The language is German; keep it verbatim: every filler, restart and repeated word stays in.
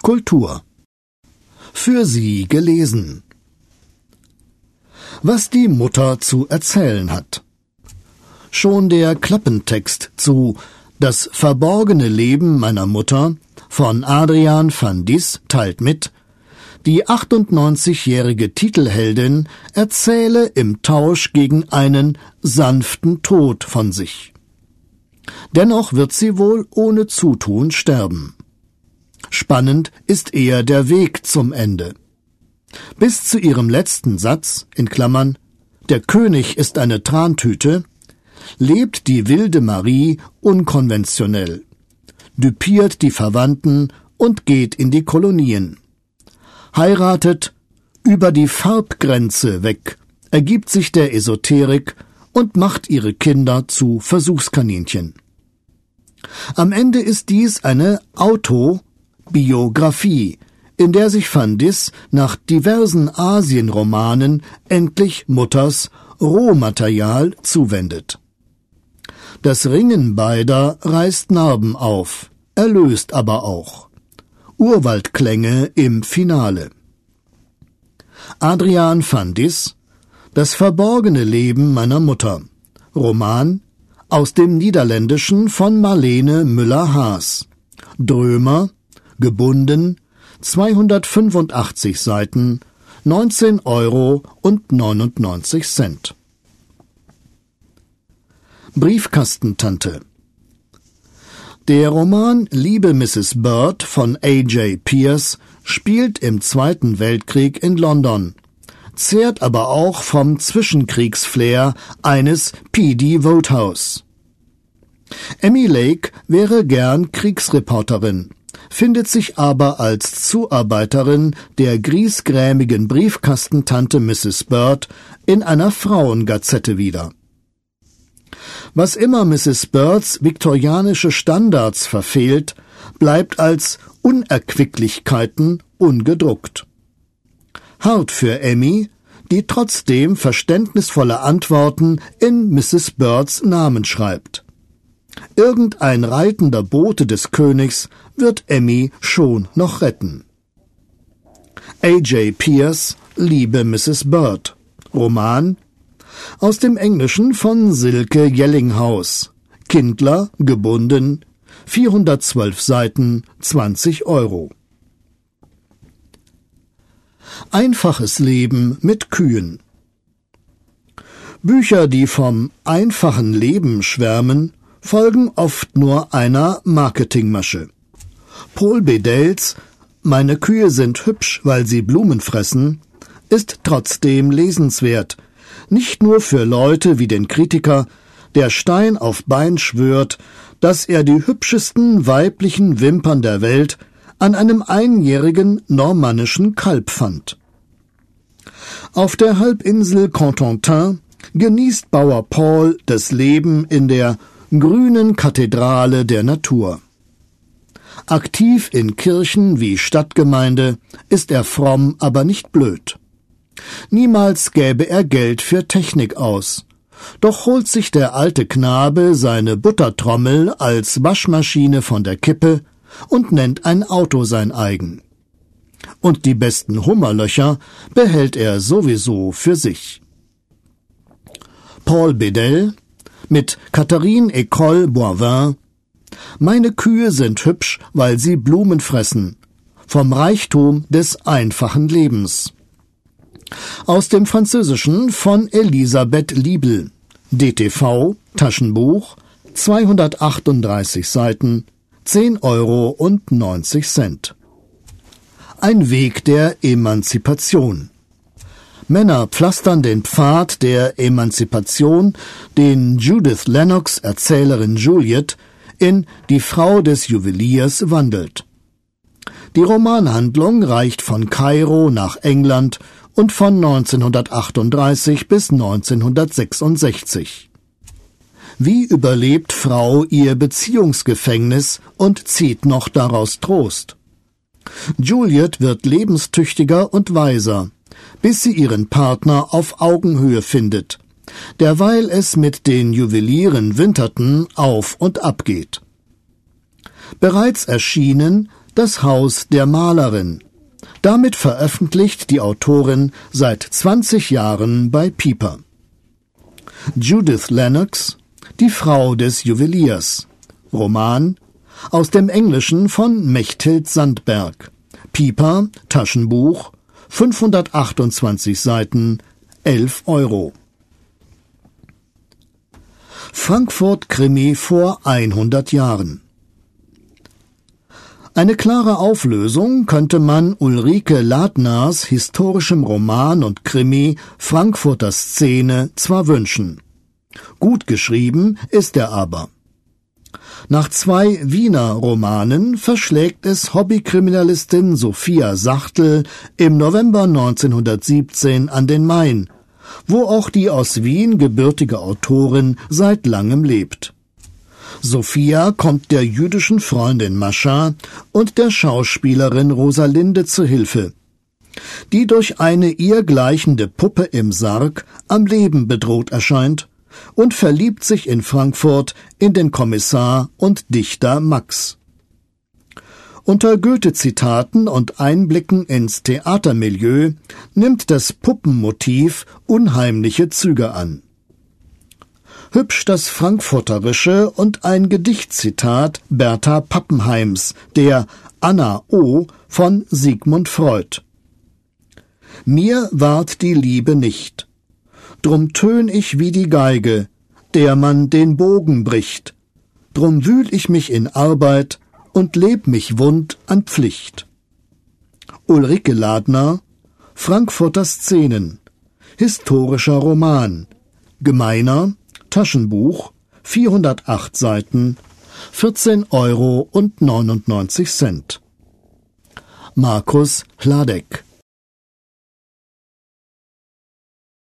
Kultur. Für Sie gelesen. Was die Mutter zu erzählen hat. Schon der Klappentext zu Das verborgene Leben meiner Mutter von Adriaan van Dis teilt mit, die achtundneunzigjährige Titelheldin erzähle im Tausch gegen einen sanften Tod von sich. Dennoch wird sie wohl ohne Zutun sterben. Spannend ist eher der Weg zum Ende. Bis zu ihrem letzten Satz, in Klammern, der König ist eine Trantüte, lebt die wilde Marie unkonventionell, düpiert die Verwandten und geht in die Kolonien. Heiratet über die Farbgrenze weg, ergibt sich der Esoterik und macht ihre Kinder zu Versuchskaninchen. Am Ende ist dies eine Autobiografie, in der sich van Dis nach diversen Asienromanen endlich Mutters Rohmaterial zuwendet. Das Ringen beider reißt Narben auf, erlöst aber auch. Urwaldklänge im Finale. Adriaan van Dis, Das verborgene Leben meiner Mutter. Roman aus dem Niederländischen von Marlene Müller-Haas. Drömer, gebunden, zweihundertfünfundachtzig Seiten, neunzehn Euro und neunundneunzig Cent. Briefkastentante. Der Roman Liebe Misses Bird von A J Pearce spielt im Zweiten Weltkrieg in London, zehrt aber auch vom Zwischenkriegsflair eines P D Wodehouse. Emmy Lake wäre gern Kriegsreporterin, findet sich aber als Zuarbeiterin der griesgrämigen Briefkastentante Misses Bird in einer Frauengazette wieder. Was immer Misses Birds viktorianische Standards verfehlt, bleibt als Unerquicklichkeiten ungedruckt. Hart für Emmy, die trotzdem verständnisvolle Antworten in Misses Birds Namen schreibt. Irgendein reitender Bote des Königs wird Emmy schon noch retten. A J Pearce, Liebe Misses Bird. Roman aus dem Englischen von Silke Jellinghaus. Kindler, gebunden, vierhundertzwölf Seiten, zwanzig Euro. Einfaches Leben mit Kühen. Bücher, die vom einfachen Leben schwärmen, folgen oft nur einer Marketingmasche. Paul Bedels »Meine Kühe sind hübsch, weil sie Blumen fressen« ist trotzdem lesenswert, nicht nur für Leute wie den Kritiker, der Stein auf Bein schwört, dass er die hübschesten weiblichen Wimpern der Welt an einem einjährigen normannischen Kalb fand. Auf der Halbinsel Cotentin genießt Bauer Paul das Leben in der grünen Kathedrale der Natur. Aktiv in Kirchen wie Stadtgemeinde ist er fromm, aber nicht blöd. Niemals gäbe er Geld für Technik aus. Doch holt sich der alte Knabe seine Buttertrommel als Waschmaschine von der Kippe und nennt ein Auto sein eigen. Und die besten Hummerlöcher behält er sowieso für sich. Paul Bedell mit Catherine Ecole Boivin. Meine Kühe sind hübsch, weil sie Blumen fressen. Vom Reichtum des einfachen Lebens. Aus dem Französischen von Elisabeth Liebel. D T V, Taschenbuch, zweihundertachtunddreißig Seiten, zehn Euro und neunzig Cent. Ein Weg der Emanzipation. Männer pflastern den Pfad der Emanzipation, den Judith Lennox Erzählerin Juliet in Die Frau des Juweliers wandelt. Die Romanhandlung reicht von Kairo nach England und von neunzehnhundertachtunddreißig bis neunzehnhundertsechsundsechzig. Wie überlebt Frau ihr Beziehungsgefängnis und zieht noch daraus Trost? Juliet wird lebenstüchtiger und weiser, bis sie ihren Partner auf Augenhöhe findet, derweil es mit den Juwelieren Winterton auf und ab geht. Bereits erschienen Das Haus der Malerin. Damit veröffentlicht die Autorin seit zwanzig Jahren bei Piper. Judith Lennox, Die Frau des Juweliers. Roman aus dem Englischen von Mechthild Sandberg. Piper, Taschenbuch, fünfhundertachtundzwanzig Seiten, elf Euro. Frankfurt-Krimi vor hundert Jahren. Eine klare Auflösung könnte man Ulrike Ladners historischem Roman und Krimi Frankfurter Szene zwar wünschen. Gut geschrieben ist er aber. Nach zwei Wiener Romanen verschlägt es Hobbykriminalistin Sophia Sachtel im November neunzehnhundertsiebzehn an den Main, wo auch die aus Wien gebürtige Autorin seit langem lebt. Sophia kommt der jüdischen Freundin Mascha und der Schauspielerin Rosalinde zu Hilfe, die durch eine ihr gleichende Puppe im Sarg am Leben bedroht erscheint und verliebt sich in Frankfurt in den Kommissar und Dichter Max. Unter Goethe-Zitaten und Einblicken ins Theatermilieu nimmt das Puppenmotiv unheimliche Züge an. Hübsch das Frankfurterische und ein Gedichtzitat Bertha Pappenheims, der Anna O. von Sigmund Freud. Mir ward die Liebe nicht, drum tön ich wie die Geige, der man den Bogen bricht, drum wühl ich mich in Arbeit und leb mich wund an Pflicht. Ulrike Ladner, Frankfurter Szenen, historischer Roman, gemeiner, Taschenbuch, vierhundertacht Seiten, vierzehn Euro und neunundneunzig Cent. Markus Hladek.